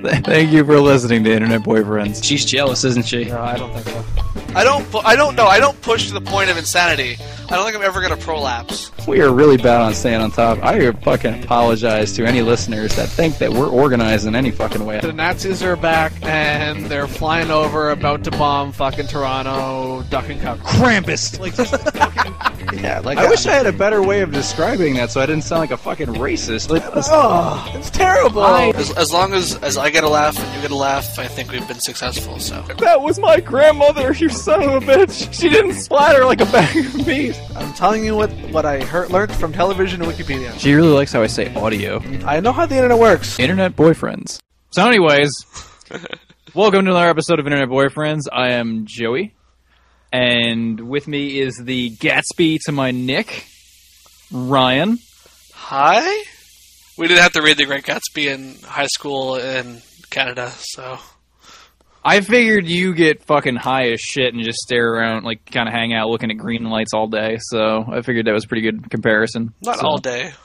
Thank you for listening to Internet Boyfriends. She's jealous, isn't she? No, I don't think so. I don't know. I don't push to the point of insanity. I don't think I'm ever going to prolapse. We are really bad on staying on top. I fucking apologize to any listeners that think that we're organized in any fucking way. The Nazis are back, and they're flying over, about to bomb fucking Toronto, duck and cover. Krampus! Like, just fucking... Yeah, like I wish I had a better way of describing that so I didn't sound like a fucking racist. Like, Oh, it's terrible! As long as I get a laugh and you get a laugh, I think we've been successful, so. that was my grandmother, you son of a bitch. She didn't splatter like a bag of meat. I'm telling you what I learned from television and Wikipedia. She really likes how I say audio. I know how the internet works. Internet Boyfriends. So anyways, welcome to another episode of Internet Boyfriends. I am Joey, and with me is the Gatsby to my Nick, Ryan. Hi? We didn't have to read The Great Gatsby in high school in Canada, so... I figured you get fucking high as shit and just stare around, like, kind of hang out looking at green lights all day, so I figured that was a pretty good comparison. Not all day.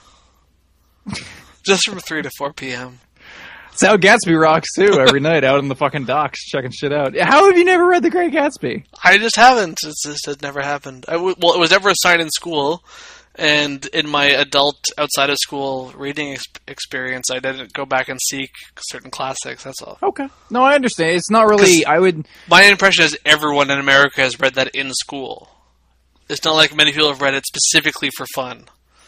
Just from 3 to 4 p.m. It's how Gatsby rocks, too, every night out in the fucking docks checking shit out. How have you never read The Great Gatsby? I just haven't. It never happened. Well, it was never assigned in school, and in my adult outside of school reading experience, I didn't go back and seek certain classics, that's all. Okay. No, I understand. It's not really... My impression is everyone in America has read that in school. It's not like many people have read it specifically for fun.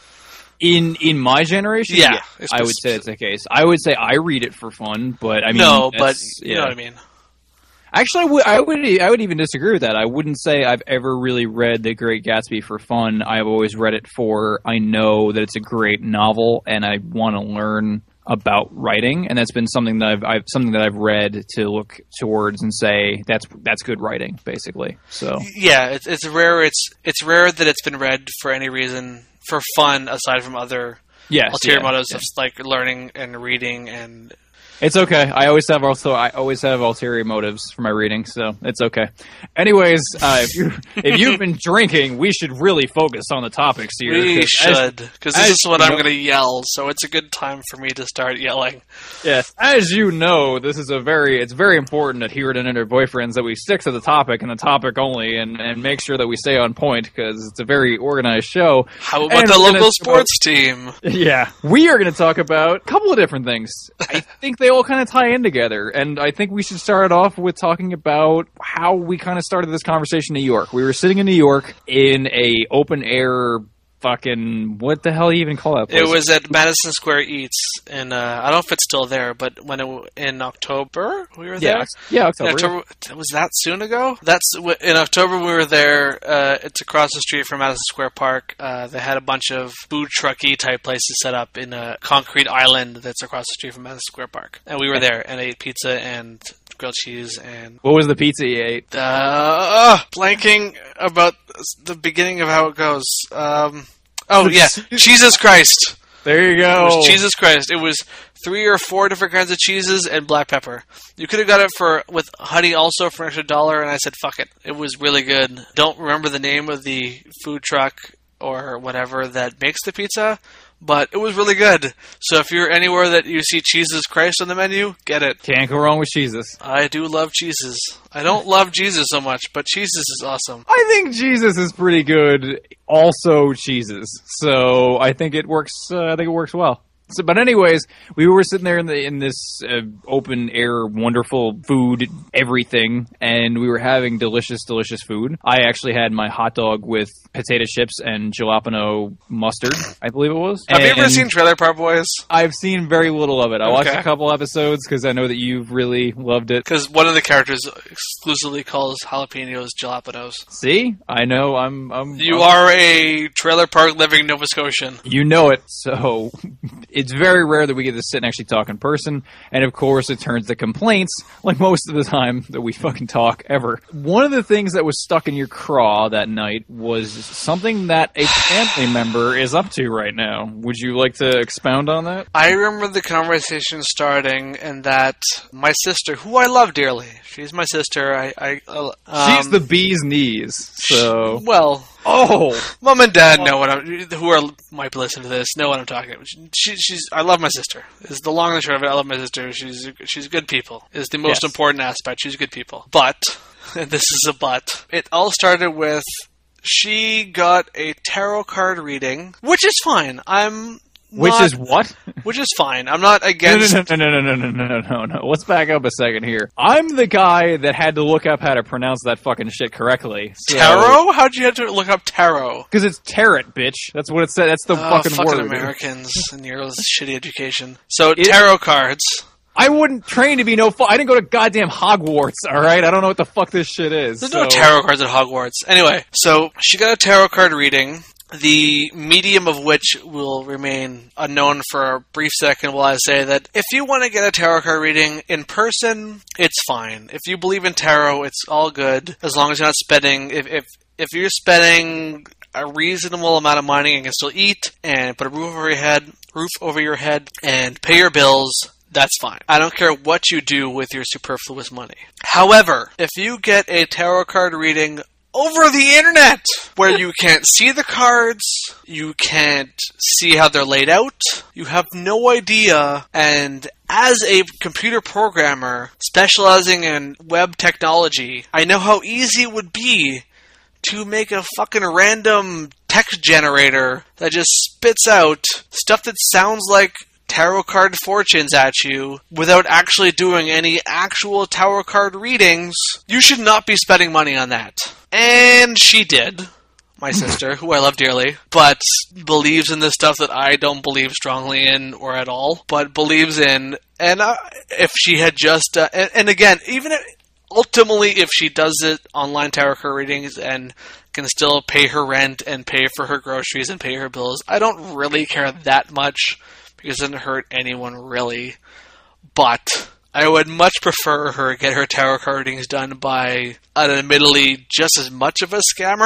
In my generation, yeah, I would say it's the case. I would say I read it for fun, but I mean... No, but you know what I mean. Actually, I would even disagree with that. I wouldn't say I've ever really read The Great Gatsby for fun. I've always read it for, I know that it's a great novel, and I want to learn about writing, and that's been something that I've read to look towards and say that's good writing, basically. So yeah, it's rare. It's rare that it's been read for any reason for fun aside from other ulterior motives of like learning and reading and. It's okay. I always have ulterior motives for my reading, so it's okay. Anyways, if you've been drinking, we should really focus on the topics here. We should, because this is what I'm going to yell. So it's a good time for me to start yelling. Yes, as you know, it's very important that here at Internet Boyfriends that we stick to the topic and the topic only, and make sure that we stay on point because it's a very organized show. How about the local sports team? Yeah, we are going to talk about a couple of different things. I think they all kind of tie in together, and I think we should start off with talking about how we kind of started this conversation in New York. We were sitting in New York in a open air fucking, what the hell do you even call that place? It was at Madison Square Eats, and I don't know if it's still there, but in October we were there. Yeah, October. Was that soon ago? In October we were there. It's across the street from Madison Square Park. They had a bunch of food trucky type places set up in a concrete island that's across the street from Madison Square Park, and we were there and ate pizza and grilled cheese and... What was the pizza you ate? Blanking about the beginning of how it goes. Jesus Christ. There you go. It was Jesus Christ. It was 3 or 4 different kinds of cheeses and black pepper. You could have got it with honey also for an extra $1, and I said, fuck it. It was really good. Don't remember the name of the food truck or whatever that makes the pizza, but it was really good. So if you're anywhere that you see Jesus Christ on the menu, get it. Can't go wrong with Jesus. I do love cheeses. I don't love Jesus so much, but Jesus is awesome. I think Jesus is pretty good. Also cheeses. So I think it works. Well. So, but anyways, we were sitting there in this open air, wonderful food, everything, and we were having delicious, delicious food. I actually had my hot dog with potato chips and jalapeno mustard, I believe it was. Have you ever seen Trailer Park Boys? I've seen very little of it. I watched a couple episodes because I know that you've really loved it. Because one of the characters exclusively calls jalapenos jalapenos. See? I know. You are a Trailer Park living Nova Scotian. You know it, so... It's very rare that we get to sit and actually talk in person, and of course it turns to complaints, like most of the time that we fucking talk ever. One of the things that was stuck in your craw that night was something that a family member is up to right now. Would you like to expound on that? I remember the conversation starting, and that my sister, who I love dearly, she's my sister, she's the bee's knees, so... Well... Oh, Mom and Dad know might be listening to this, know what I'm talking about. I love my sister. Is the long and short of it. I love my sister. She's good people. Is the most important aspect. She's good people. But, and this is a but, it all started with she got a tarot card reading, which is fine. Which is what? Which is fine. I'm not against... No. Let's back up a second here. I'm the guy that had to look up how to pronounce that fucking shit correctly. So... Tarot? How'd you have to look up tarot? Because it's tarot, bitch. That's what it said. That's the fucking word. Americans and your shitty education. So, tarot cards... I wouldn't train to be I didn't go to goddamn Hogwarts, alright? I don't know what the fuck this shit is. There's no tarot cards at Hogwarts. Anyway, so she got a tarot card reading, the medium of which will remain unknown for a brief second while I say that if you want to get a tarot card reading in person, it's fine. If you believe in tarot, it's all good, as long as you're not spending... If you're spending a reasonable amount of money and can still eat, and put a roof over your head, and pay your bills... That's fine. I don't care what you do with your superfluous money. However, if you get a tarot card reading over the internet, where you can't see the cards, you can't see how they're laid out, you have no idea, and as a computer programmer specializing in web technology, I know how easy it would be to make a fucking random text generator that just spits out stuff that sounds like tarot card fortunes at you without actually doing any actual tarot card readings. You should not be spending money on that. And she did. My sister, who I love dearly, but believes in this stuff that I don't believe strongly in or at all, but believes in. And if she had just... and again, even if, ultimately, if she does it online tarot card readings and can still pay her rent and pay for her groceries and pay her bills, I don't really care that much, because it doesn't hurt anyone, really. But I would much prefer her get her tarot card readings done by an admittedly just as much of a scammer.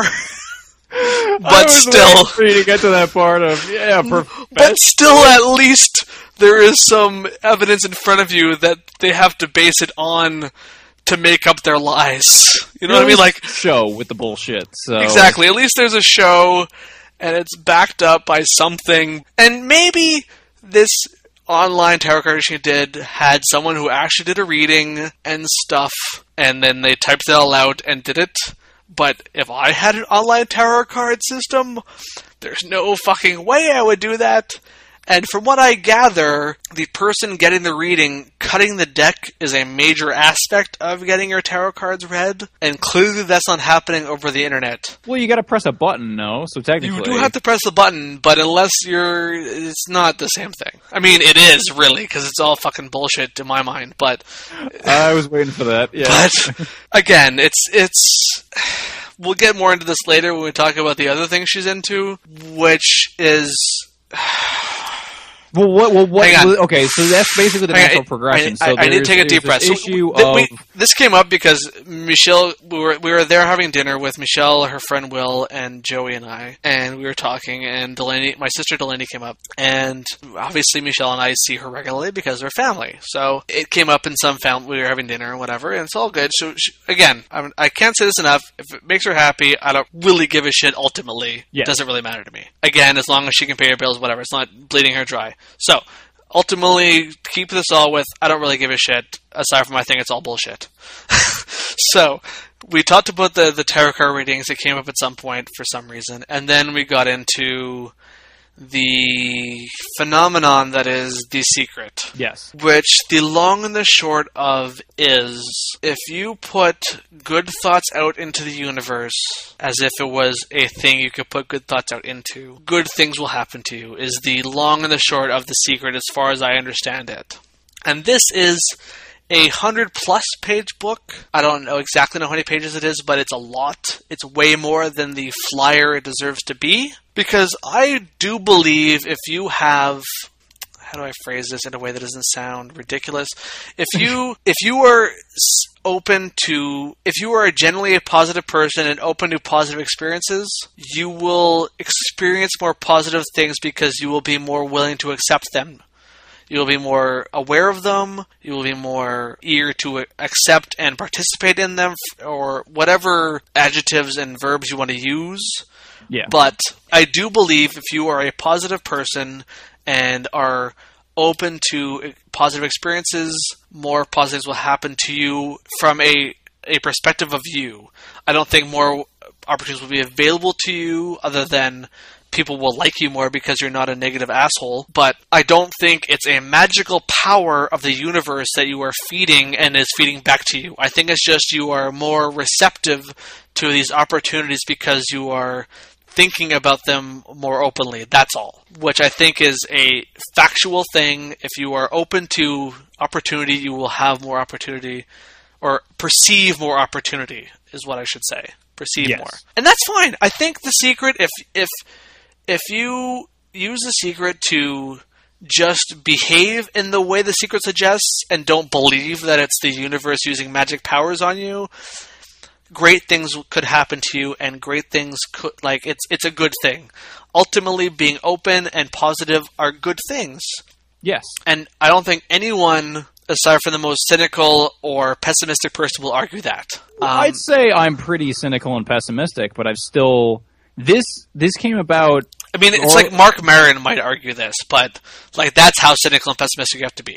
But still... for you to get to that part of, but still, at least there is some evidence in front of you that they have to base it on to make up their lies. You know what I mean? Like, show with the bullshit. So exactly. At least there's a show, and it's backed up by something. And maybe... this online tarot card she did had someone who actually did a reading and stuff, and then they typed it all out and did it. But if I had an online tarot card system, there's no fucking way I would do that. And from what I gather, the person getting the reading, cutting the deck is a major aspect of getting your tarot cards read, and clearly that's not happening over the internet. Well, you gotta press a button, no? So technically... You do have to press the button, but it's not the same thing. I mean, it is, really, because it's all fucking bullshit to my mind, but... I was waiting for that, yeah. But, again, it's... We'll get more into this later when we talk about the other thing she's into, which is... Well, okay, so that's basically the natural progression. So I need to take a deep breath. This came up because Michelle, we were there having dinner with Michelle, her friend Will, and Joey and I, and we were talking, and my sister Delaney came up, and obviously Michelle and I see her regularly because we're family. So it came up in some family, we were having dinner and whatever, and it's all good. So again, I can't say this enough. If it makes her happy, I don't really give a shit ultimately. Yeah. It doesn't really matter to me. Again, as long as she can pay her bills, whatever. It's not bleeding her dry. So, ultimately, keep this all with, I don't really give a shit, aside from I think it's all bullshit. So, we talked about the tarot card readings that came up at some point for some reason, and then we got into the phenomenon that is The Secret. Yes. Which the long and the short of is, if you put good thoughts out into the universe as if it was a thing you could put good thoughts out into, good things will happen to you, is the long and the short of The Secret as far as I understand it. And this is a 100-plus page book. I don't exactly know how many pages it is, but it's a lot. It's way more than the flyer it deserves to be. Because I do believe if you have... How do I phrase this in a way that doesn't sound ridiculous? If you are open to... If you are generally a positive person and open to positive experiences, you will experience more positive things because you will be more willing to accept them. You will be more aware of them. You will be more eager to accept and participate in them, or whatever adjectives and verbs you want to use. Yeah. But I do believe if you are a positive person and are open to positive experiences, more positives will happen to you from a perspective of you. I don't think more opportunities will be available to you other than people will like you more because you're not a negative asshole. But I don't think it's a magical power of the universe that you are feeding and is feeding back to you. I think it's just you are more receptive to these opportunities because you are thinking about them more openly. That's all. Which I think is a factual thing. If you are open to opportunity, you will have more opportunity, or perceive more opportunity is what I should say. Perceive Yes. more. And that's fine. I think The Secret, if you use The Secret to just behave in the way The Secret suggests and don't believe that it's the universe using magic powers on you, great things could happen to you, and great things could, like, it's a good thing. Ultimately, being open and positive are good things. Yes. And I don't think anyone, aside from the most cynical or pessimistic person, will argue that. I'd say I'm pretty cynical and pessimistic, but I've still... This came about... I mean, it's like Mark Maron might argue this, but like that's how cynical and pessimistic you have to be.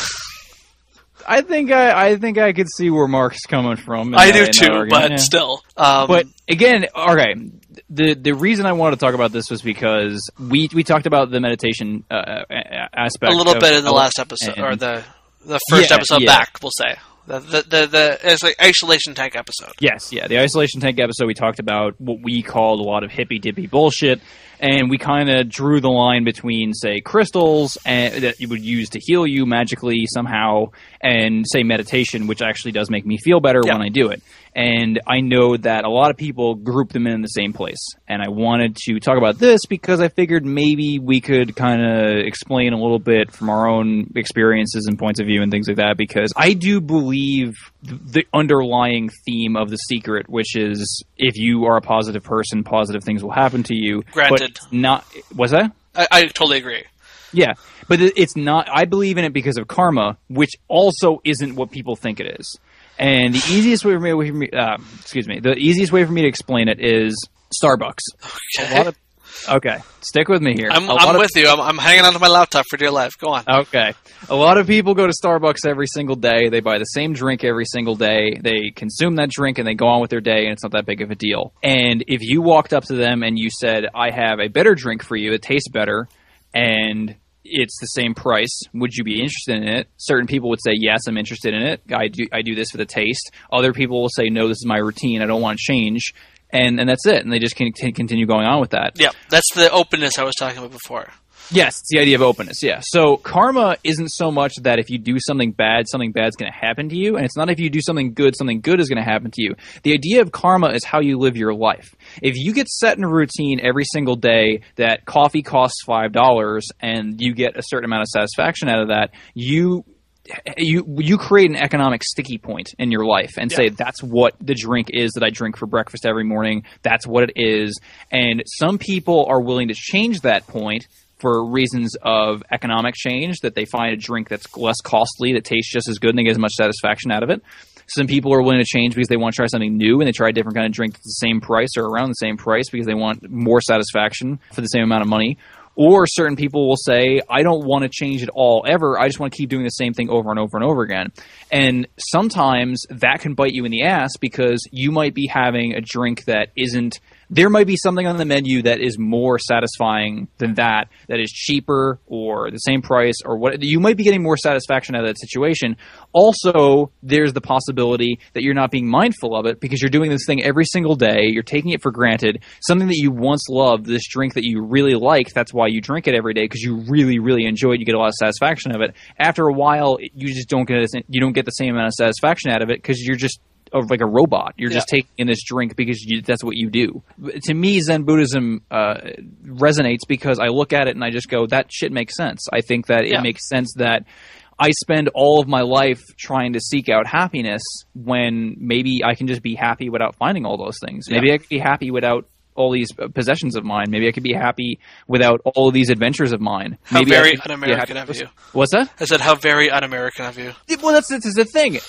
I think I could see where Mark's coming from. I do too, but still. But again, okay. The reason I wanted to talk about this was because we talked about the meditation aspect a little bit in the last episode, or the first episode back, we'll say. It's like isolation tank episode. Yes, yeah. The isolation tank episode, we talked about what we called a lot of hippy-dippy bullshit, and we kind of drew the line between, say, crystals that you would use to heal you magically somehow, and, say, meditation, which actually does make me feel better when I do it. And I know that a lot of people group them in the same place. And I wanted to talk about this because I figured maybe we could kind of explain a little bit from our own experiences and points of view and things like that, because I do believe the underlying theme of The Secret, which is if you are a positive person, positive things will happen to you. Granted. But not... Was that? I totally agree. Yeah, but it's not... I believe in it because of karma, which also isn't what people think it is. And the easiest way for me, the easiest way for me to explain it is Starbucks. Okay. Okay, stick with me here. I'm with you. I'm hanging onto my laptop for dear life. Go on. Okay. A lot of people go to Starbucks every single day. They buy the same drink every single day. They consume that drink and they go on with their day, and it's not that big of a deal. And if you walked up to them and you said, I have a better drink for you, it tastes better, and it's the same price, would you be interested in it? Certain people would say, yes, I'm interested in it. I do this for the taste. Other people will say, no, this is my routine. I don't want to change. And that's it. And they just can continue going on with that. Yeah, that's the openness I was talking about before. Yes, it's the idea of openness, yeah. So karma isn't so much that if you do something bad's going to happen to you, and it's not if you do something good is going to happen to you. The idea of karma is how you live your life. If you get set in a routine every single day that coffee costs $5 and you get a certain amount of satisfaction out of that, you create an economic sticky point in your life and say that's what the drink is that I drink for breakfast every morning. That's what it is. And some people are willing to change that point for reasons of economic change, that they find a drink that's less costly, that tastes just as good, and they get as much satisfaction out of it. Some people are willing to change because they want to try something new, and they try a different kind of drink that's the same price or around the same price because they want more satisfaction for the same amount of money. Or certain people will say, I don't want to change it all ever. I just want to keep doing the same thing over and over and over again. And sometimes that can bite you in the ass because you might be having a drink that isn't – there might be something on the menu that is more satisfying than that is cheaper or the same price or what. You might be getting more satisfaction out of that situation. Also, there's the possibility that you're not being mindful of it because you're doing this thing every single day. You're taking it for granted. Something that you once loved, this drink that you really like, that's why you drink it every day because you really, really enjoy it. You get a lot of satisfaction of it. After a while, you just don't get the same amount of satisfaction out of it because you're just like a robot. You're just taking in this drink because that's what you do. To me, Zen Buddhism resonates because I look at it and I just go, that shit makes sense. I think that it makes sense that I spend all of my life trying to seek out happiness when maybe I can just be happy without finding all those things. Maybe I can be happy without all these possessions of mine. Maybe I could be happy without all of these adventures of mine. How Maybe very un-American of you. What's that? I said, how very un-American of you. Well, that's the thing.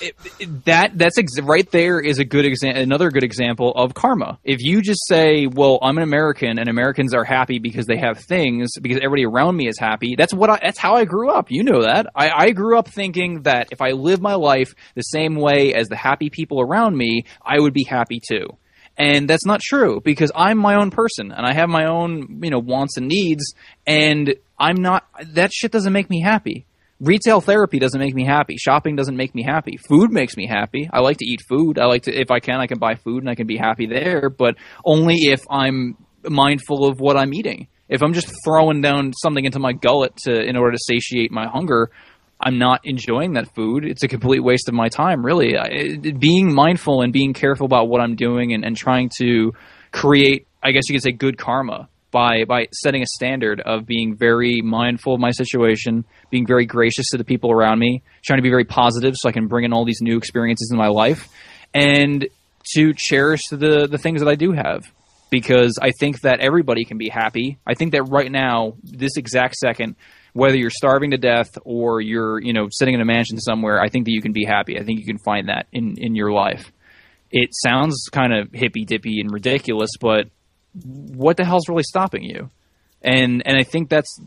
Right there is a good another good example of karma. If you just say, well, I'm an American and Americans are happy because they have things, because everybody around me is happy, that's how I grew up. You know that. I grew up thinking that if I live my life the same way as the happy people around me, I would be happy too. And that's not true, because I'm my own person and I have my own, wants and needs, and that shit doesn't make me happy. Retail therapy doesn't make me happy. Shopping doesn't make me happy. Food makes me happy. I like to eat food. If I can buy food and I can be happy there, but only if I'm mindful of what I'm eating. If I'm just throwing down something into my gullet in order to satiate my hunger, I'm not enjoying that food. It's a complete waste of my time, really. Being mindful and being careful about what I'm doing and trying to create, I guess you could say, good karma by setting a standard of being very mindful of my situation, being very gracious to the people around me, trying to be very positive so I can bring in all these new experiences in my life, and to cherish the things that I do have. Because I think that everybody can be happy. I think that right now, this exact second, whether you're starving to death or you're, sitting in a mansion somewhere, I think that you can be happy. I think you can find that in your life. It sounds kind of hippy-dippy and ridiculous, but what the hell's really stopping you? And I think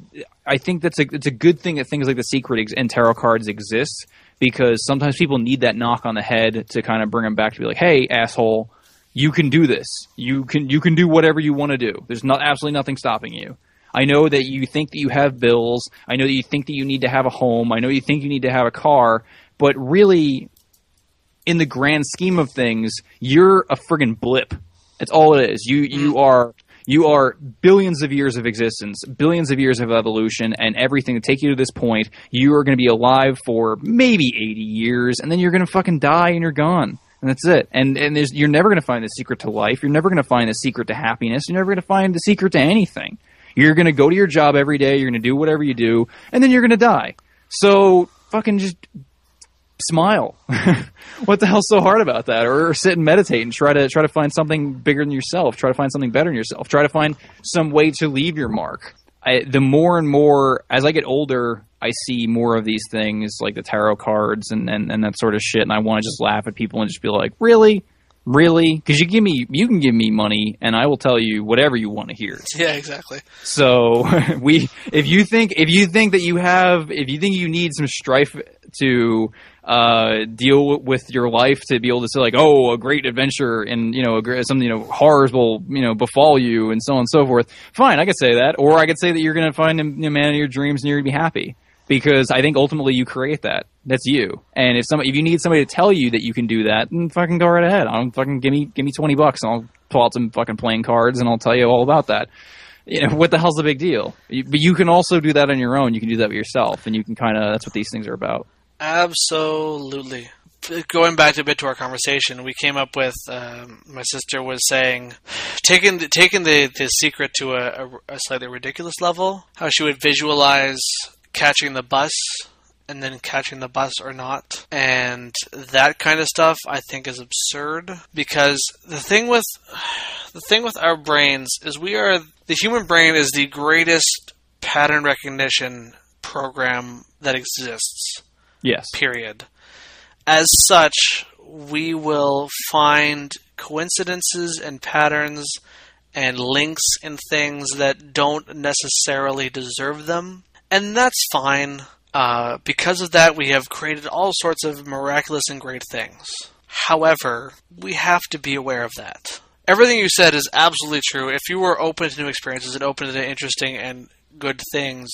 it's a good thing that things like The Secret and tarot cards exist, because sometimes people need that knock on the head to kind of bring them back to be like, hey, asshole, you can do this. You can do whatever you want to do. There's absolutely nothing stopping you. I know that you think that you have bills. I know that you think that you need to have a home. I know you think you need to have a car. But really, in the grand scheme of things, you're a friggin' blip. That's all it is. You are billions of years of existence, billions of years of evolution, and everything to take you to this point. You are going to be alive for maybe 80 years, and then you're going to fucking die and you're gone. And that's it. And you're never going to find the secret to life. You're never going to find the secret to happiness. You're never going to find the secret to anything. You're going to go to your job every day. You're going to do whatever you do, and then you're going to die. So fucking just smile. What the hell's so hard about that? Or sit and meditate and try to find something bigger than yourself. Try to find something better than yourself. Try to find some way to leave your mark. The more and more, as I get older, I see more of these things like the tarot cards and that sort of shit, and I want to just laugh at people and just be like, really? Really? Because you can give me money, and I will tell you whatever you want to hear. Yeah, exactly. So if you think you need some strife to deal with your life to be able to say like, oh, a great adventure and horrors will befall you and so on and so forth. Fine, I could say that, or I could say that you're going to find a man of your dreams and you're going to be happy. Because I think ultimately you create that. That's you. And if you need somebody to tell you that you can do that, then fucking go right ahead. Fucking give me $20 and I'll pull out some fucking playing cards and I'll tell you all about that. What the hell's the big deal? But you can also do that on your own. You can do that with yourself, and you can that's what these things are about. Absolutely. Going back a bit to our conversation, we came up with my sister was saying, taking the secret to a slightly ridiculous level, how she would visualize catching the bus and then catching the bus or not, and that kind of stuff I think is absurd, because the thing with our brains is the human brain is the greatest pattern recognition program that exists. Yes. Period. As such, we will find coincidences and patterns and links in things that don't necessarily deserve them. And that's fine. Because of that, we have created all sorts of miraculous and great things. However, we have to be aware of that. Everything you said is absolutely true. If you were open to new experiences and open to interesting and good things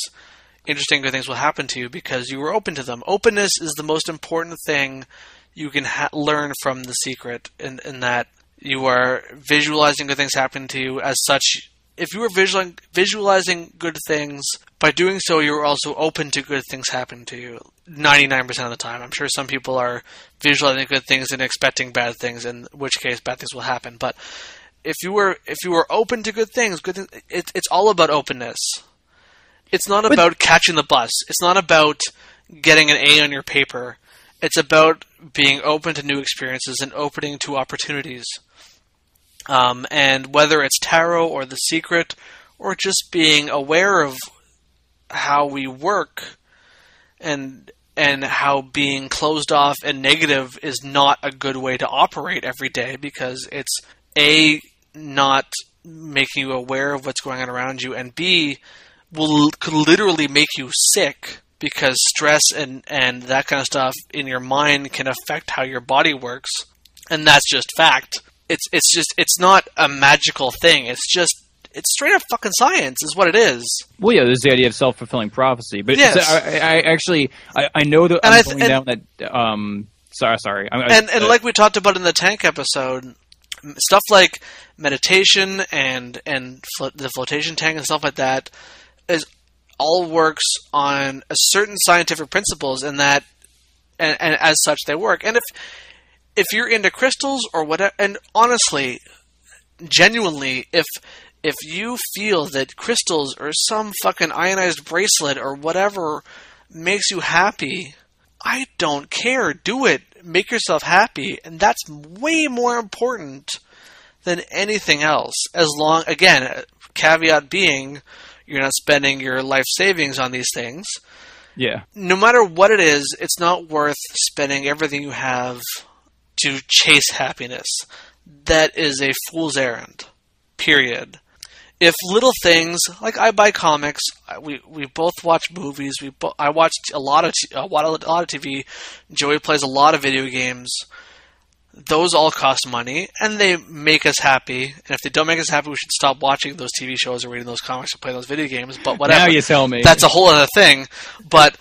will happen to you because you were open to them. Openness is the most important thing you can learn from The Secret, in that you are visualizing good things happen to you. As such, if you were visualizing good things, by doing so, you're also open to good things happening to you 99% of the time. I'm sure some people are visualizing good things and expecting bad things, in which case bad things will happen. But if you were open to good things, it's all about openness. It's not about catching the bus. It's not about getting an A on your paper. It's about being open to new experiences and opening to opportunities. And whether it's tarot or The Secret or just being aware of how we work and how being closed off and negative is not a good way to operate every day, because it's A, not making you aware of what's going on around you, and B, could literally make you sick, because stress and that kind of stuff in your mind can affect how your body works, and that's just fact. It's not a magical thing. It's straight up fucking science is what it is. Well, yeah, there's the idea of self-fulfilling prophecy. But yes. I know that I'm going down that... Sorry. And like we talked about in the Tank episode, stuff like meditation and the flotation tank and stuff like that all works on a certain scientific principles, and that and as such they work. And if you're into crystals or whatever, and honestly, genuinely, if you feel that crystals or some fucking ionized bracelet or whatever makes you happy, I don't care. Do it. Make yourself happy. And that's way more important than anything else. As long, again, caveat being, you're not spending your life savings on these things. Yeah. No matter what it is, it's not worth spending everything you have to chase happiness. That is a fool's errand. Period. If little things, like I buy comics, we both watch movies. I watched a lot of TV. Joey plays a lot of video games. Those all cost money, and they make us happy. And if they don't make us happy, we should stop watching those TV shows or reading those comics or playing those video games. But whatever. Now you tell me. That's a whole other thing. But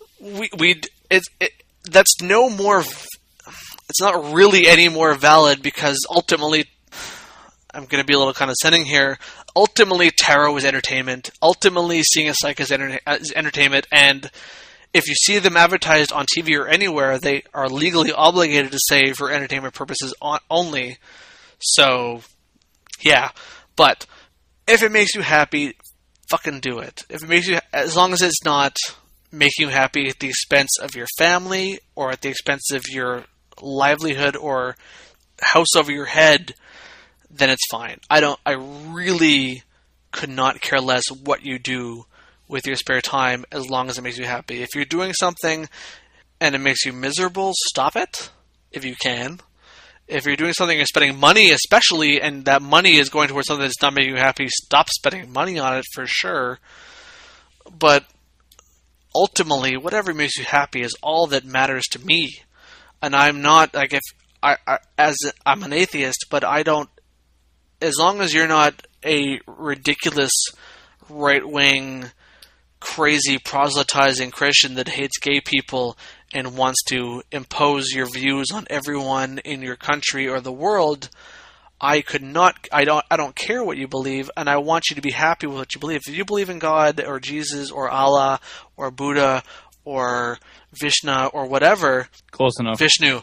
that's no more. It's not really any more valid, because ultimately, I'm going to be a little condescending here. Ultimately, tarot is entertainment. Ultimately, seeing a psychic is entertainment. And if you see them advertised on TV or anywhere, they are legally obligated to say for entertainment purposes only. So, yeah. But if it makes you happy, fucking do it. If it makes you, as long as it's not making you happy at the expense of your family or at the expense of your livelihood or house over your head, then it's fine. I really could not care less what you do with your spare time as long as it makes you happy. If you're doing something and it makes you miserable, stop it if you can. If you're doing something and spending money especially, and that money is going towards something that's not making you happy, stop spending money on it for sure. But ultimately, whatever makes you happy is all that matters to me. And I'm not, like, I'm an atheist, but I don't, as long as you're not a ridiculous right-wing, crazy proselytizing Christian that hates gay people and wants to impose your views on everyone in your country or the world, I don't care what you believe, and I want you to be happy with what you believe. If you believe in God or Jesus or Allah or Buddha or Vishnu or whatever, close enough. Vishnu,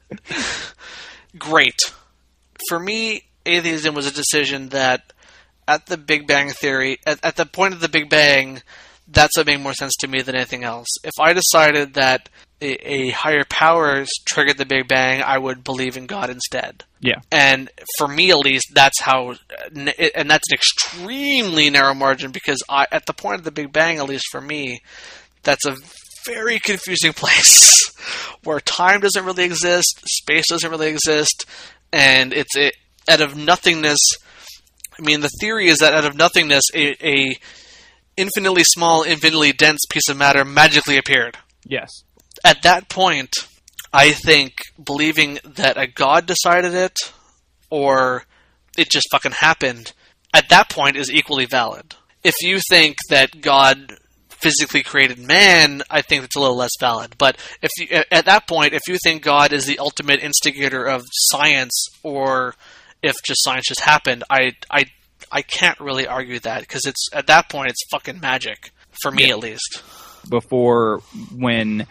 great. For me, atheism was a decision that at the Big Bang Theory, at the point of the Big Bang, that's what made more sense to me than anything else. If I decided that a higher power triggered the Big Bang, I would believe in God instead. Yeah. And for me, at least, that's how, and that's an extremely narrow margin, because at the point of the Big Bang, at least for me, that's a very confusing place where time doesn't really exist, space doesn't really exist, and out of nothingness. I mean, the theory is that out of nothingness, a infinitely small, infinitely dense piece of matter magically appeared. Yes. At that point, I think believing that a god decided it, or it just fucking happened, at that point is equally valid. If you think that God physically created man, I think it's a little less valid. But at that point, if you think God is the ultimate instigator of science, or if just science just happened, I can't really argue that, because it's at that point it's fucking magic for me, at least. Before, when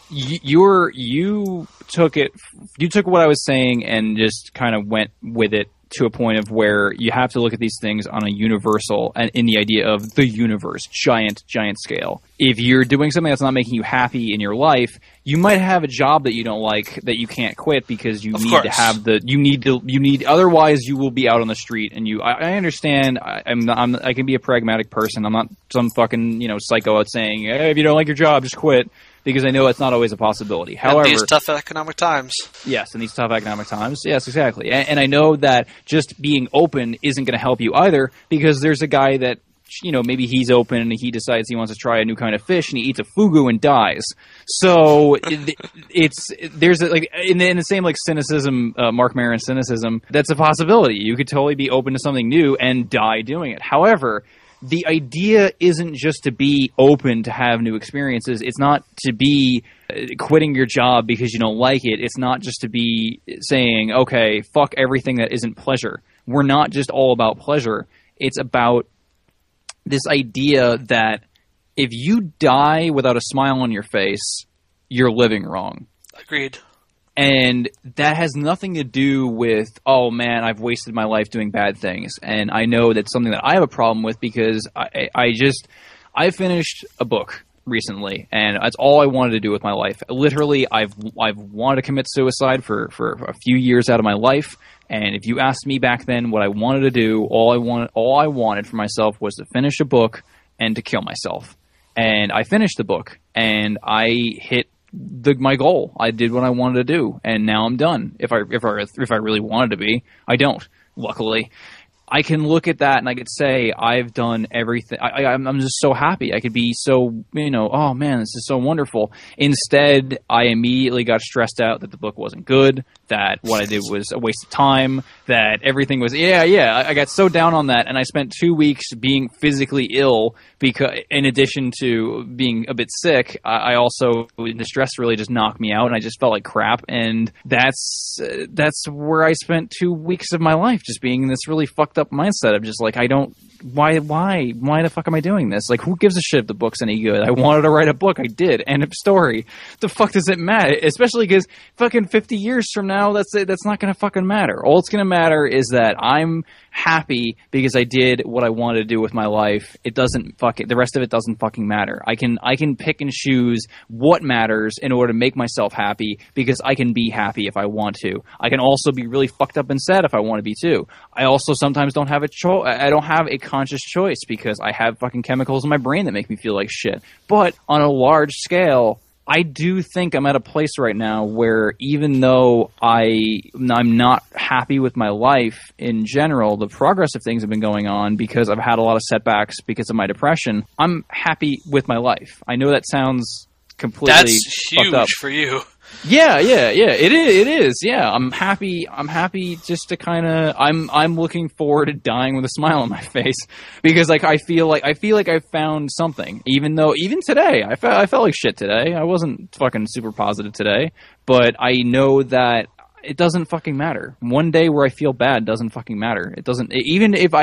you took what I was saying and just kind of went with it to a point of where you have to look at these things on a universal and in the idea of the universe, giant scale. If you're doing something that's not making you happy in your life, you might have a job that you don't like that you can't quit because you Of need course. to have otherwise you will be out on the street. And I understand. I can be a pragmatic person. I'm not some fucking psycho out saying, hey, if you don't like your job, just quit, because I know it's not always a possibility. However, these tough economic times. yes, in these tough economic times. Yes, exactly. And I know that just being open isn't going to help you either, because there's a guy that, maybe he's open and he decides he wants to try a new kind of fish and he eats a fugu and dies. So there's in the same cynicism, Mark Maron cynicism, that's a possibility. You could totally be open to something new and die doing it. However, the idea isn't just to be open to have new experiences. It's not to be quitting your job because you don't like it. It's not just to be saying, okay, fuck everything that isn't pleasure. We're not just all about pleasure. It's about this idea that if you die without a smile on your face, you're living wrong. Agreed. And that has nothing to do with, oh man, I've wasted my life doing bad things. And I know that's something that I have a problem with, because I finished a book recently, and that's all I wanted to do with my life. Literally, I've wanted to commit suicide for a few years out of my life. And if you asked me back then what I wanted to do, all I wanted for myself was to finish a book and to kill myself. And I finished the book, and I hit my goal. I did what I wanted to do, and now I'm done. If I really wanted to be, I don't. Luckily, I can look at that and I could say I've done everything. I'm just so happy. I could be so, oh man, this is so wonderful. Instead, I immediately got stressed out that the book wasn't good, that what I did was a waste of time, that everything was, I got so down on that, and I spent 2 weeks being physically ill, because in addition to being a bit sick, I also, the stress really just knocked me out, and I just felt like crap, and that's where I spent 2 weeks of my life, just being in this really fucked up mindset of just like, why the fuck am I doing this? Like, who gives a shit if the book's any good? I wanted to write a book, I did, end of story. The fuck does it matter? Especially because fucking 50 years from now, that's not gonna fucking matter. All it's gonna matter is that I'm happy because I did what I wanted to do with my life. The rest of it doesn't fucking matter. I can pick and choose what matters in order to make myself happy, because I can be happy if I want to. I can also be really fucked up and sad if I want to be too. I also sometimes don't have I don't have a conscious choice, because I have fucking chemicals in my brain that make me feel like shit. But on a large scale, I do think I'm at a place right now where, even though I'm not happy with my life in general, the progress of things have been going on because I've had a lot of setbacks because of my depression. I'm happy with my life. I know that sounds completely That's fucked up. huge for you. Yeah. It is. Yeah, I'm happy just to kind of. I'm looking forward to dying with a smile on my face, because I feel like I found something. Even today, I felt like shit today. I wasn't fucking super positive today, but I know that it doesn't fucking matter. One day where I feel bad doesn't fucking matter. It doesn't. Even if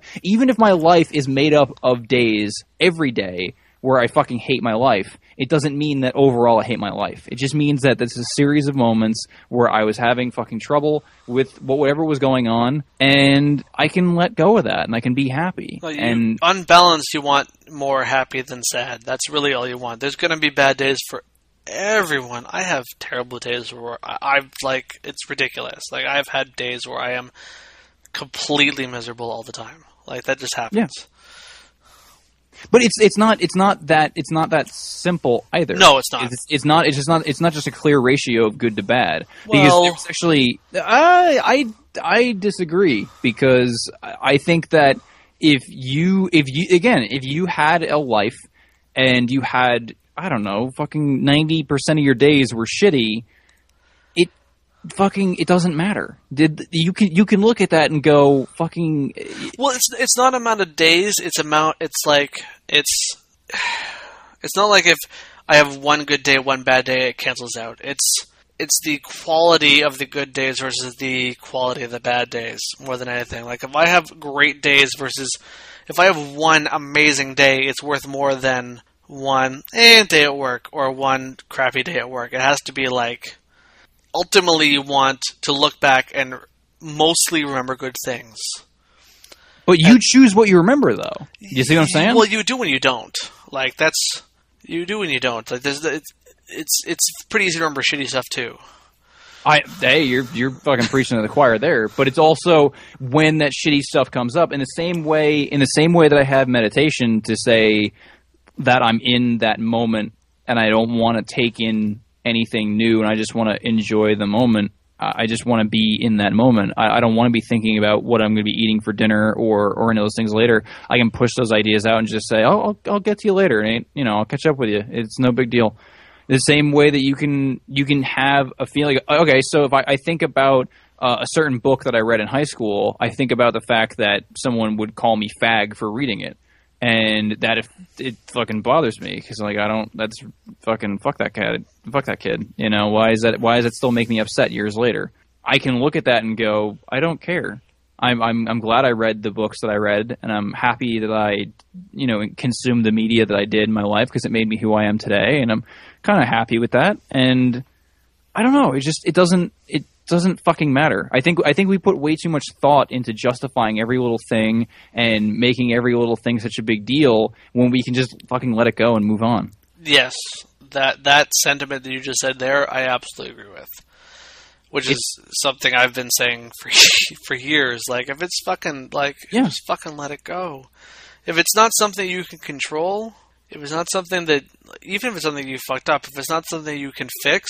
my life is made up of days every day where I fucking hate my life, it doesn't mean that overall I hate my life. It just means that there's a series of moments where I was having fucking trouble with whatever was going on, and I can let go of that, and I can be happy. Well, and unbalanced, you want more happy than sad. That's really all you want. There's going to be bad days for everyone. I have terrible days where it's ridiculous. Like, I've had days where I am completely miserable all the time. Like, that just happens. Yeah. But it's not that simple either. No, it's not. It's not just a clear ratio of good to bad. Well, because there's actually I disagree, because I think that if you had a life and you had, I don't know, fucking 90% of your days were shitty, it doesn't matter. You can look at that and go fucking. Well, it's not amount of days. It's not like if I have one good day, one bad day, it cancels out. It's the quality of the good days versus the quality of the bad days more than anything. Like, if I have great days versus if I have one amazing day, it's worth more than one day at work or one crappy day at work. It has to be like. Ultimately, you want to look back and mostly remember good things. But you choose what you remember, though. You see what I'm saying? Well, you do when you don't. Like, you do when you don't. Like, it's pretty easy to remember shitty stuff too. Hey, you're fucking preaching to the choir there. But it's also when that shitty stuff comes up in the same way that I have meditation to say that I'm in that moment and I don't want to take in anything new and I just want to enjoy the moment. I just want to be in that moment. I don't want to be thinking about what I'm going to be eating for dinner or any of those things later. I can push those ideas out and just say, "Oh, I'll get to you later." And, I'll catch up with you. It's no big deal. The same way that you can have a feeling. Okay, so if I think about a certain book that I read in high school, I think about the fact that someone would call me fag for reading it, and that if it fucking bothers me because that's fucking fuck that kid. Why is that still make me upset years later? I can look at that and go, I don't care. I'm glad I read the books that I read, and I'm happy that I consumed the media that I did in my life because it made me who I am today, and I'm kind of happy with that. And I don't know, it doesn't fucking matter. I think we put way too much thought into justifying every little thing and making every little thing such a big deal when we can just fucking let it go and move on. Yes, that sentiment that you just said there, I absolutely agree with. Which is something I've been saying for years. Like, if it's fucking, just fucking let it go. If it's not something you can control, if it's not something that, even if it's something you fucked up, if it's not something you can fix,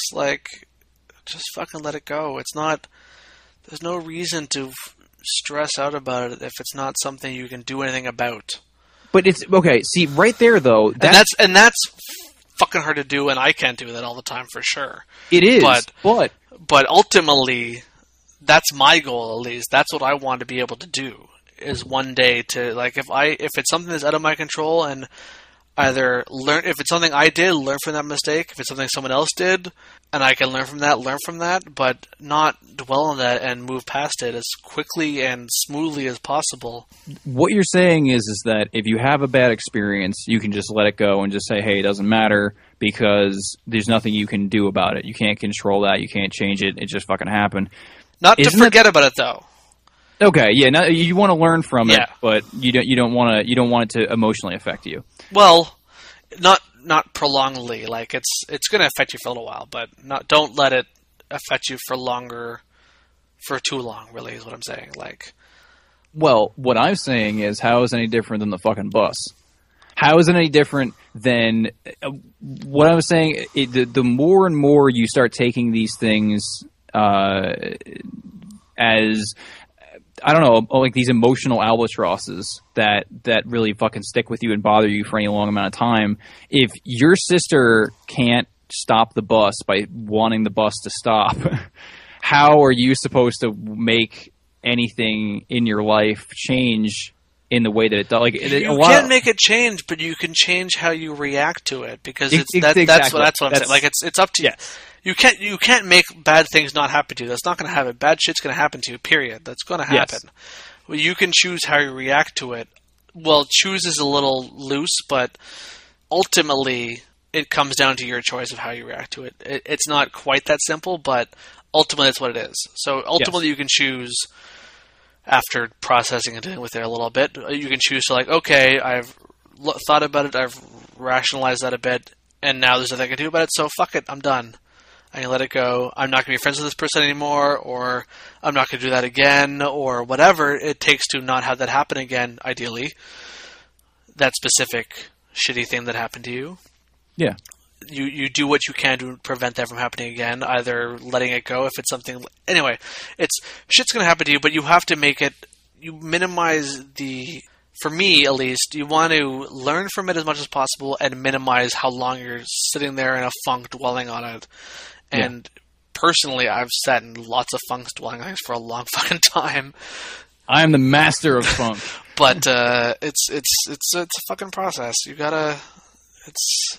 just fucking let it go. It's not, there's no reason to stress out about it if it's not something you can do anything about. But it's, okay, see, right there, though. That's fucking hard to do, and I can't do that all the time for sure. It is, But ultimately, that's my goal. At least that's what I want to be able to do. Is one day to if it's something that's out of my control, and either learn if it's something I did, learn from that mistake. If it's something someone else did, and I can learn from that, but not dwell on that and move past it as quickly and smoothly as possible. What you're saying is that if you have a bad experience, you can just let it go and just say, "Hey, it doesn't matter." Because there's nothing you can do about it. You can't control that. You can't change it. It just fucking happened. Not to forget about it, though. Okay, yeah. You want to learn from it, but you don't want it to emotionally affect you. Well, not prolongedly. It's going to affect you for a little while, but don't let it affect you for too long. Really, is what I'm saying. Well, what I'm saying is, how is it any different than the fucking bus? How is it any different than what I was saying? The more and more you start taking these things as, I don't know, like these emotional albatrosses that really fucking stick with you and bother you for any long amount of time. If your sister can't stop the bus by wanting the bus to stop, how are you supposed to make anything in your life change in the way that it does? You can't make it change, but you can change how you react to it, because that's what I'm saying. It's up to you. You can't make bad things not happen to you. That's not going to happen. Bad shit's going to happen to you. Period. That's going to happen. Yes. Well, you can choose how you react to it. Well, choose is a little loose, but ultimately it comes down to your choice of how you react to it. It's not quite that simple, but ultimately that's what it is. So ultimately you can choose. After processing and dealing with it a little bit, you can choose to okay, I've thought about it, I've rationalized that a bit, and now there's nothing I can do about it, so fuck it, I'm done. I can let it go. I'm not going to be friends with this person anymore, or I'm not going to do that again, or whatever it takes to not have that happen again, ideally. That specific shitty thing that happened to you. Yeah. You do what you can to prevent that from happening again, either letting it go if it's something... Anyway, shit's going to happen to you, but you have to make it... You minimize the... For me, at least, you want to learn from it as much as possible and minimize how long you're sitting there in a funk dwelling on it. And personally, I've sat in lots of funks dwelling on things for a long fucking time. I am the master of funk. But it's a fucking process. You gotta... It's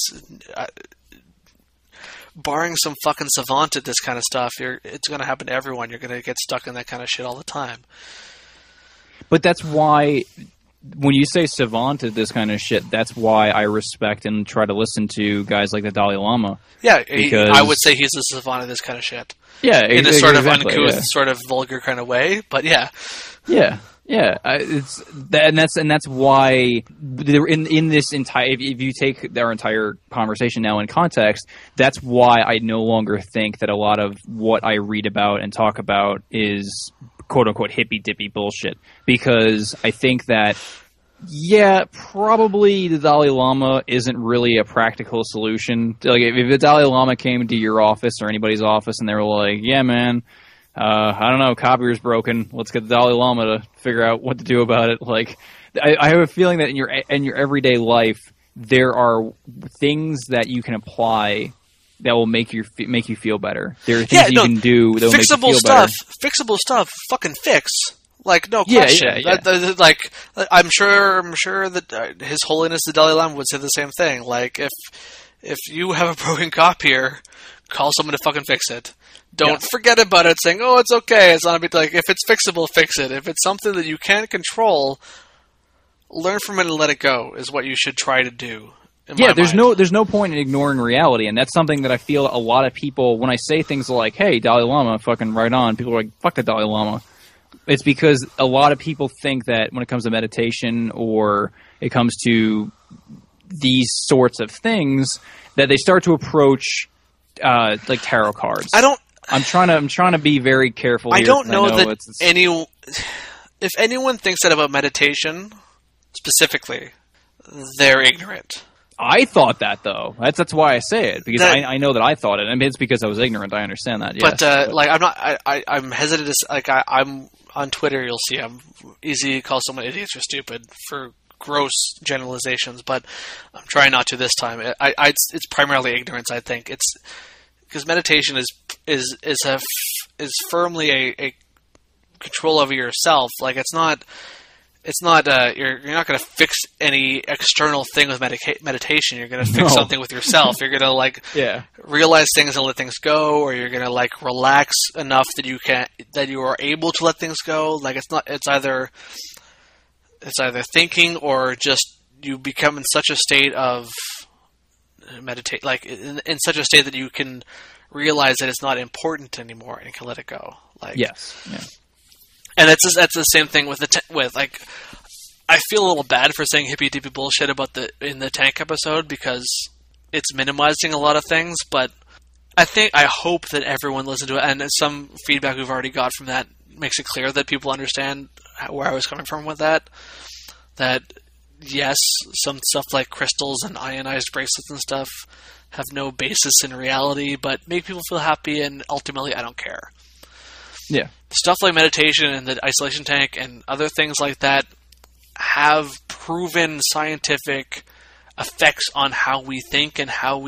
barring some fucking savant at this kind of stuff, it's going to happen to everyone. You're going to get stuck in that kind of shit all the time. But that's why, when you say savant at this kind of shit, that's why I respect and try to listen to guys like the Dalai Lama. Yeah, I would say he's a savant at this kind of shit. Yeah, in a sort of uncouth, sort of vulgar kind of way, but yeah. Yeah. Yeah, and that's why in this entire, if you take our entire conversation now in context, that's why I no longer think that a lot of what I read about and talk about is quote unquote hippy dippy bullshit, because I think that yeah, probably the Dalai Lama isn't really a practical solution. Like if the Dalai Lama came to your office or anybody's office and they were like, yeah, man, I don't know, copier's broken. Let's get the Dalai Lama to figure out what to do about it. Like, I have a feeling that in your everyday life, there are things that you can apply that will make you feel better. There are things you can do that will make you feel better. Fixable stuff, fucking fix. Like, no question. Yeah. Like, I'm sure that His Holiness the Dalai Lama would say the same thing. Like, if you have a broken copier, call someone to fucking fix it. Don't forget about it, saying, oh, it's okay. It's not a big, like, if it's fixable, fix it. If it's something that you can't control, learn from it and let it go, is what you should try to do. Yeah, there's no point in ignoring reality, and that's something that I feel a lot of people, when I say things like, hey, Dalai Lama, fucking right on, people are like, fuck the Dalai Lama. It's because a lot of people think that when it comes to meditation or it comes to these sorts of things, that they start to approach like tarot cards. I'm trying to be very careful here. I don't know that if anyone thinks that about meditation specifically, they're ignorant. I thought that though. That's why I say it, because I know that I thought it. I mean, it's because I was ignorant. I understand that. Yes, but like I'm not. I'm hesitant to like I'm on Twitter. You'll see I'm easy to call someone idiots or stupid for gross generalizations, but I'm trying not to this time. It's primarily ignorance. I think it's because meditation is firmly a control over yourself. Like it's not you're not going to fix any external thing with meditation. You're going to fix something with yourself. You're going to like realize things and let things go, or you're going to like relax enough that you are able to let things go. Like it's either thinking or just you become in such a state of meditate, like in such a state that you can realize that it's not important anymore and can let it go. Like yes, yeah. And that's the same thing with with like. I feel a little bad for saying hippy dippy bullshit about in the tank episode because it's minimizing a lot of things, but I hope that everyone listened to it, and some feedback we've already got from that makes it clear that people understand where I was coming from with that. That yes, some stuff like crystals and ionized bracelets and stuff have no basis in reality, but make people feel happy, and ultimately I don't care. Yeah. Stuff like meditation and the isolation tank and other things like that have proven scientific effects on how we think and how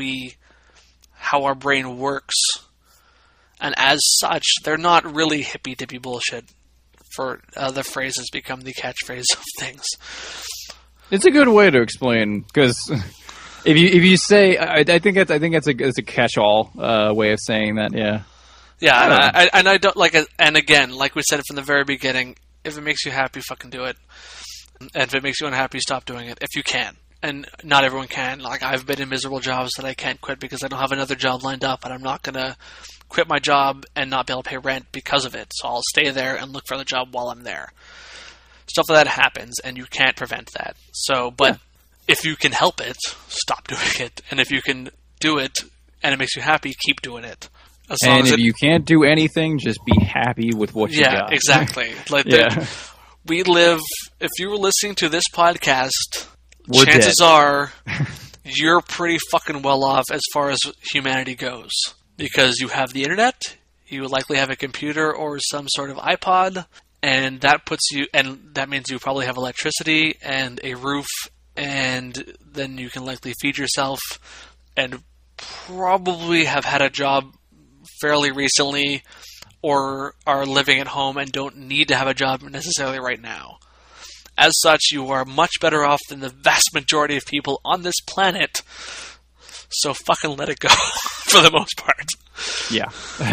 our brain works. And as such, they're not really hippy-dippy bullshit for the phrases become the catchphrase of things. It's a good way to explain, because if you say, I think it's a catch-all way of saying that, yeah. Yeah, and I don't like it. And again, like we said from the very beginning, if it makes you happy, fucking do it. And if it makes you unhappy, stop doing it if you can. And not everyone can. Like I've been in miserable jobs that I can't quit because I don't have another job lined up, and I'm not gonna quit my job and not be able to pay rent because of it. So I'll stay there and look for the job while I'm there. Stuff like that happens, and you can't prevent that. So, but if you can help it, stop doing it. And if you can do it and it makes you happy, keep doing it. And if you can't do anything, just be happy with what you got. Yeah, exactly. Like we live. If you were listening to this podcast, chances are you're pretty fucking well off as far as humanity goes, because you have the internet, you likely have a computer or some sort of iPod, and that means you probably have electricity and a roof, and then you can likely feed yourself, and probably have had a job fairly recently, or are living at home and don't need to have a job necessarily right now. As such, you are much better off than the vast majority of people on this planet. So fucking let it go, for the most part. Yeah.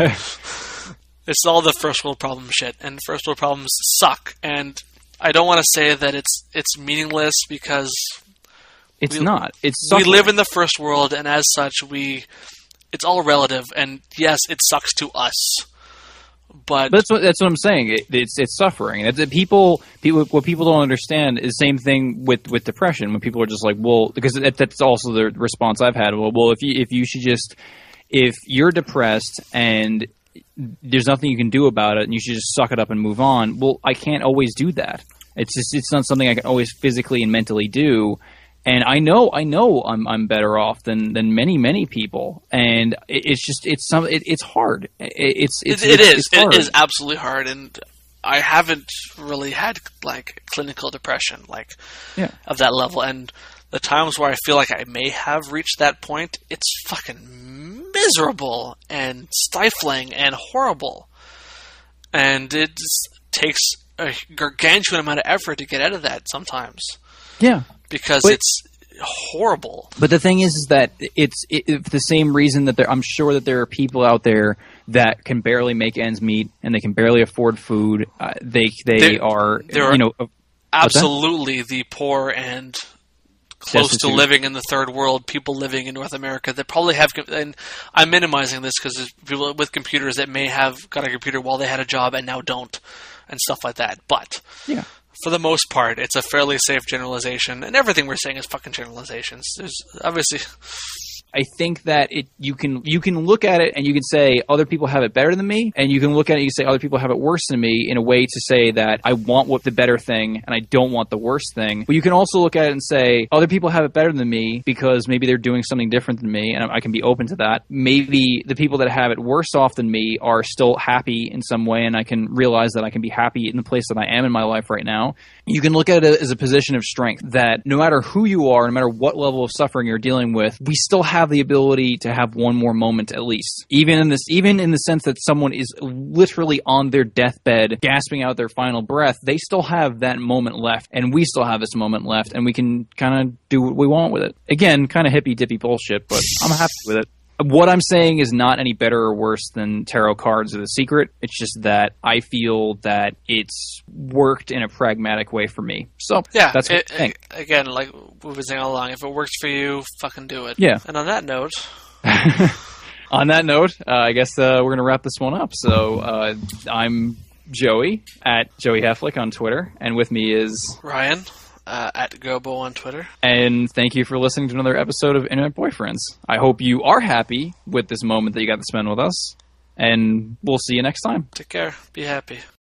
It's all the first world problem shit, and first world problems suck. And I don't want to say that it's meaningless, because it's not. We live in the first world, and as such, it's all relative. And yes, it sucks to us. But That's what I'm saying. It's suffering. People. What people don't understand is the same thing with depression. When people are just like, well, because that's also the response I've had. Well, if you're depressed and there's nothing you can do about it, and you should just suck it up and move on. Well, I can't always do that. It's not something I can always physically and mentally do. And I know I'm better off than many people, and it's hard. It is absolutely hard, and I haven't really had like clinical depression of that level. And the times where I feel like I may have reached that point, it's fucking miserable and stifling and horrible, and it takes a gargantuan amount of effort to get out of that sometimes. Yeah. Because it's horrible. But the thing is that it's for the same reason that I'm sure that there are people out there that can barely make ends meet and they can barely afford food. There are absolutely the poor and close to living in the third world, people living in North America that probably have, and I'm minimizing this because there's people with computers that may have got a computer while they had a job and now don't, and stuff like that. But yeah. For the most part, it's a fairly safe generalization, and everything we're saying is fucking generalizations. There's obviously... I think that you can look at it and you can say other people have it better than me, and you can look at it and you say other people have it worse than me in a way to say that I want the better thing and I don't want the worst thing. But you can also look at it and say other people have it better than me because maybe they're doing something different than me, and I can be open to that. Maybe the people that have it worse off than me are still happy in some way, and I can realize that I can be happy in the place that I am in my life right now. You can look at it as a position of strength, that no matter who you are, no matter what level of suffering you're dealing with, we still have the ability to have one more moment at least. Even in the sense that someone is literally on their deathbed, gasping out their final breath, they still have that moment left, and we still have this moment left, and we can kind of do what we want with it. Again, kind of hippy-dippy bullshit, but I'm happy with it. What I'm saying is not any better or worse than tarot cards or The Secret. It's just that I feel that it's worked in a pragmatic way for me. So yeah, that's what I think. Again, like we've been saying all along, if it works for you, fucking do it. Yeah. And on that note... On that note, I guess we're going to wrap this one up. So I'm Joey, at Joey Heflick on Twitter, and with me is... Ryan. At Gobo on Twitter. And thank you for listening to another episode of Internet Boyfriends. I hope you are happy with this moment that you got to spend with us, and we'll see you next time. Take care. Be happy.